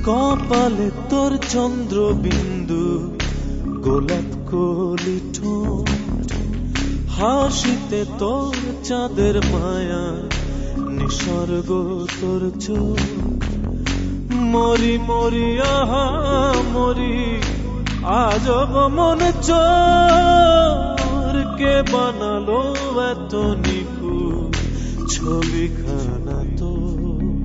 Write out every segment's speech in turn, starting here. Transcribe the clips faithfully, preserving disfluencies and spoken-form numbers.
কপালে তোর চন্দ্রবিন্দু, গোলাপ কলি ঠোঁট, হাসিতে তোর চাঁদের মায়া, নিসর্গ তোর চোখ। মরি মরি আহা মরি, আজব মনে চোর, কে বানালো এত নিখুঁত ছবিখানা তোর।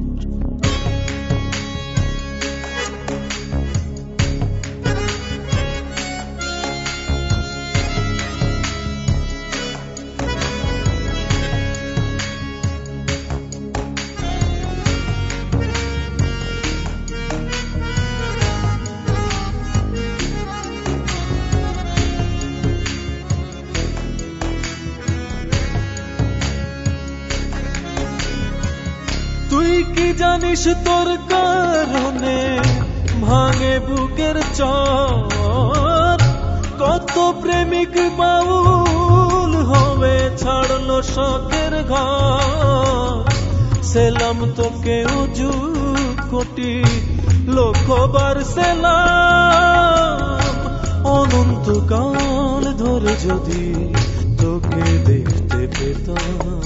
তুই কি জানিস তোর কারণে ভাঙে বুকের চর, কত প্রেমিক বাউল হবে ছাড়লো শখের ঘর। সেলাম তোকে উজু কোটি লক্ষবার সেলাম, অনন্তকাল ধরে যদি তোকে দেখতে পেতাম।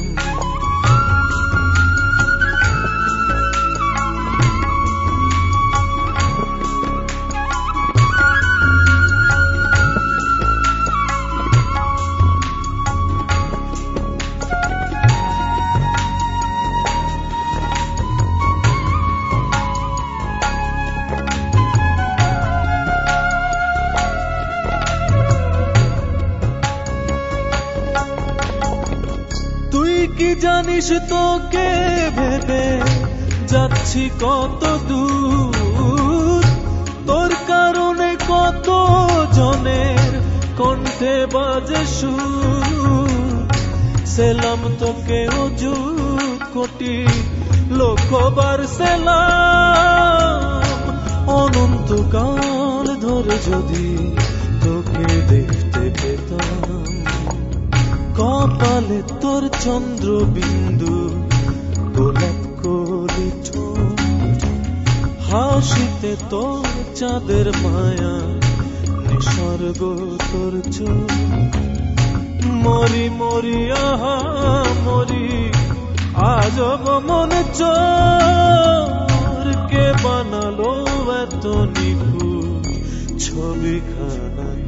তুই কি জানিস তোকে ভেবে যাচ্ছি কত দূর, তোর কারণে কত জনের কণ্ঠে বাজে সুর। সেলাম তোকে অজু কোটি লক্ষবার সেলাম, অনন্তকাল ধরে যদি তোকে দেখতে পেতাম। কপালে তোর চন্দ্রবিন্দু, গোলাপ কলি ঠোঁট, হাসিতে তোর চাঁদের মায়া, নিসর্গ তোর চোখ। মরি মরি আহা মরি, আজব মনে চোর, কে বানালো এত নিখুঁত ছবিখানা।